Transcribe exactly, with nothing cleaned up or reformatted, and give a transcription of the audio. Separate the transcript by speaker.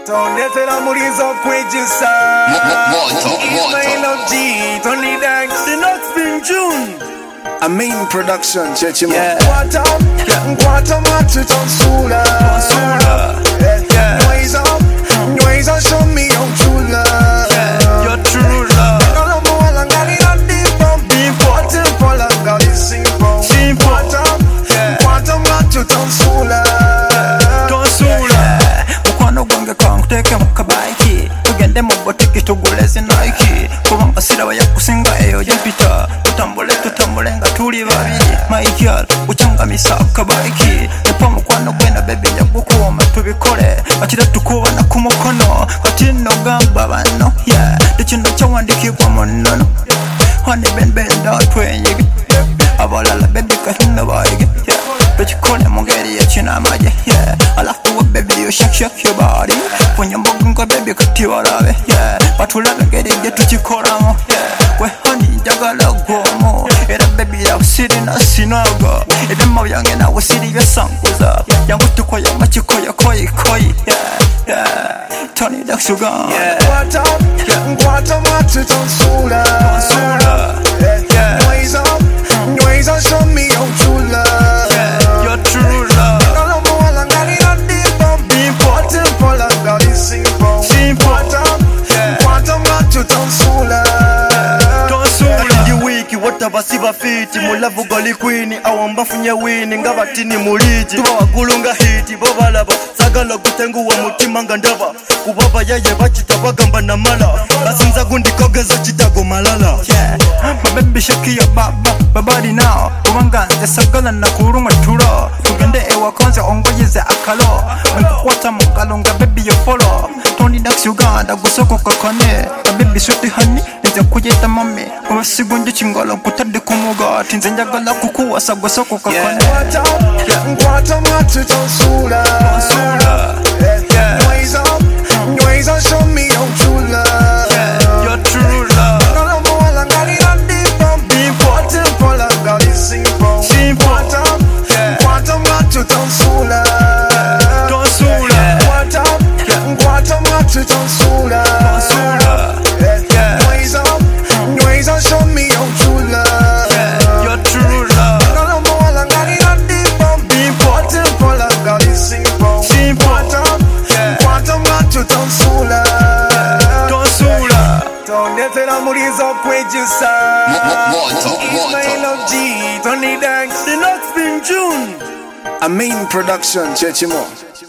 Speaker 1: Tondete la murizo kwejusa Ismail of G, Tony Danks, the next in June.
Speaker 2: A main production, Chechimo.
Speaker 1: Yeah. Quantum, quantum, quantum, sula. Yeah. Noise up, noise up, show me your true love.
Speaker 3: Yeah, your true love.
Speaker 1: All more lang gali na deep, deep. Quantum, quantum, gali simple.
Speaker 3: Simple.
Speaker 1: Quantum, quantum, quantum, sula.
Speaker 3: Ton sula. Mukwano gwange kankuteke mukabaiki. Tugende mu botiki tugule zi Nike. Kubanga siraba yakusinga eyo jempita. Tutambule tutambule nga tuli babiri. My girl, uchangamisa akabaiki. Epa mukwano gwena baby nyagukuwoma tubikole. Akira tukubana ku mukono. Kati nno gamba bano. Yeah, tekino kyawandikibwa mu nnono. Honey ben benda twenyige. Abalala baby kahina bayige. Yeah, tukikole mu ngeri y'ekinamaje. Yeah, alafu we baby you shake shake your body. Funya mbogunga baby kati walabe. Yeah, batulabe ngeri gye tukikolamu. Yeah, we honey njagala gwomo. Era baby ya usiri na sinaga. Ebimma byange nawe siri byasanguza. Yangu tukoya machikoya koi koi. Yeah, yeah, Tony Danks sugar.
Speaker 1: Yeah, quantum, quantum, quantum, sula.
Speaker 3: Sula. Yeah,
Speaker 1: noise up, noise up, show me your true love.
Speaker 3: Yeah, your true love.
Speaker 1: All more lang gali na deep, deep. Quantum, quantum, gali simple.
Speaker 3: Simple.
Speaker 1: Quantum, quantum, quantum, sula.
Speaker 4: Basiba fiti mulavu gali queen awamba funye wini nga batini muliji tuba wagulu nga hiti bo balaba sagala gutenguwa mutima nga ndaba kubaba yaye bakita bagamba na mala basinza gundi kogeza kitago malala.
Speaker 3: Yeah, my baby shake your baba babadi now kubanga nze sagala na kurunga turo tugende ewa konse ongoyeze akalo nkukwata mukalo nga baby you follow Tony Danks Uganda gusoko kakane ka baby sweet honey nze kujeta mami ubasigunje chingalo kutade kumugati nze njagala kukuwasa gusoko kakane.
Speaker 1: Quantum, quantum, quantum, sula.
Speaker 3: Yeah,
Speaker 1: noise up, noise up, show me your true love.
Speaker 3: Yeah, your true love.
Speaker 1: All more lang gali na deep, deep. Quantum, quantum, gali simple.
Speaker 3: Simple.
Speaker 1: Quantum, quantum, quantum, sula.
Speaker 3: Ton sula.
Speaker 1: Quantum, quantum, quantum, sula.
Speaker 3: Yeah,
Speaker 1: noise up, noise up, show me your true love.
Speaker 3: Yeah, your true love.
Speaker 1: All more lang gali na deep, deep. Quantum, quantum, gali simple.
Speaker 3: Simple.
Speaker 1: Quantum, quantum, quantum, sula.
Speaker 3: Ton sula.
Speaker 1: Tondete la murizo kwejusa Ismail of G, Tony Danks, the next in June.
Speaker 2: A main production, Chechimo.